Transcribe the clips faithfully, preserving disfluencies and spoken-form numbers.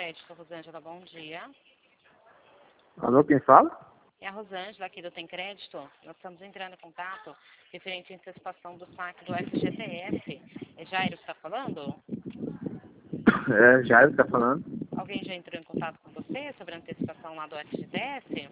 Crédito, Rosângela, bom dia. Alô, quem fala? É a Rosângela aqui do Tem Crédito. Nós estamos entrando em contato referente à antecipação do saque do F G T S. É Jairo que está falando? É, Jairo está falando. Alguém já entrou em contato com você sobre a antecipação lá do F G T S?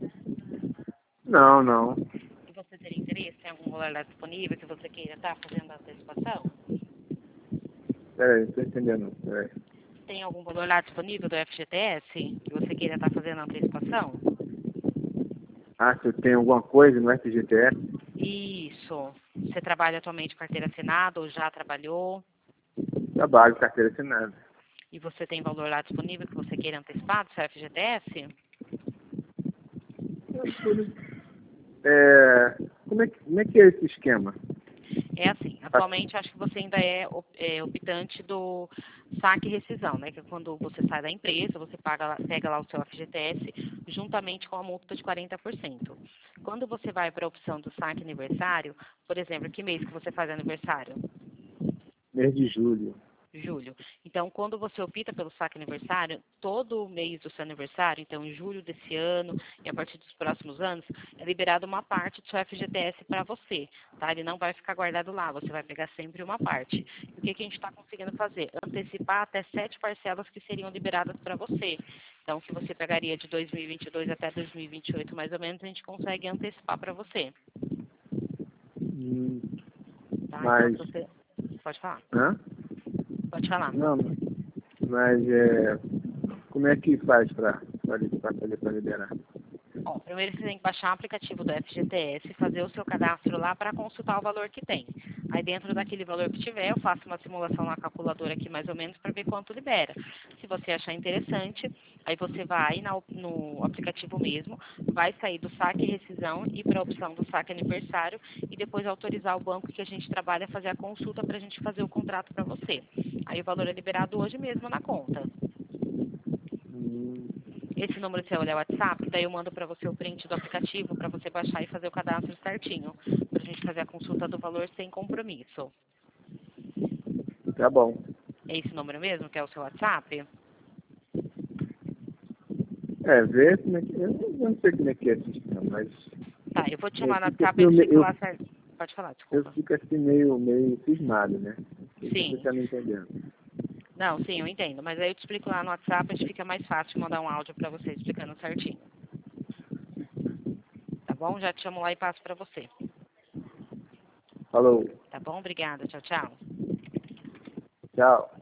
Não, não. E você teria interesse? Tem algum valor lá disponível que você queira estar fazendo a antecipação? Peraí, não estou entendendo. Peraí. Tem algum valor lá disponível do F G T S que você queira estar fazendo a antecipação? Ah, você tem alguma coisa no F G T S? Isso. Você trabalha atualmente carteira assinada ou já trabalhou? Trabalho, carteira assinada. E você tem valor lá disponível que você queira antecipar do seu F G T S? É, como, é que, como é que é esse esquema? É assim, atualmente acho que você ainda é, op- é optante do saque e rescisão, né? Que é quando você sai da empresa, você paga, lá- pega lá o seu F G T S juntamente com a multa de quarenta por cento. Quando você vai para a opção do saque aniversário, por exemplo, que mês que você faz aniversário? Mês de julho. Julho. Então, quando você opta pelo saque aniversário, todo mês do seu aniversário, então em julho desse ano e a partir dos próximos anos, é liberado uma parte do seu F G T S para você, tá? Ele não vai ficar guardado lá, você vai pegar sempre uma parte. E o que, que a gente está conseguindo fazer? Antecipar até sete parcelas que seriam liberadas para você. Então, o que você pegaria de dois mil e vinte e dois até dois mil e vinte e oito, mais ou menos, a gente consegue antecipar para você, Hum, tá? mas... Então, se você... Pode falar. Hã? Pode falar. Não, mas é... Como é que faz para fazer para liberar? Ó, primeiro você tem que baixar o aplicativo do F G T S, fazer o seu cadastro lá para consultar o valor que tem. Aí dentro daquele valor que tiver, eu faço uma simulação na calculadora aqui mais ou menos para ver quanto libera. Se você achar interessante, aí você vai na, no aplicativo mesmo, vai sair do saque e rescisão e para a opção do saque aniversário e depois autorizar o banco que a gente trabalha a fazer a consulta para a gente fazer o contrato para você. Aí o valor é liberado hoje mesmo na conta. Hum, Esse número seu é o WhatsApp, daí eu mando para você o print do aplicativo para você baixar e fazer o cadastro certinho, para a gente fazer a consulta do valor sem compromisso. tá bom. É esse número mesmo, que é o seu WhatsApp? É, ver como é que... Eu não sei como é que é esse esquema, mas... Tá, eu vou te Eu chamar no fico, WhatsApp e assim, eu eu, explico eu, lá certo. Pode falar, eu desculpa. fico assim meio, meio cismado, né? Você Sim. tá me entendendo. Não, sim, eu entendo. Mas aí eu te explico lá no WhatsApp, acho que fica mais fácil mandar um áudio para você explicando certinho. Tá bom? Já te chamo lá e passo para você. Falou. Tá bom? Obrigada. Tchau, tchau. Tchau.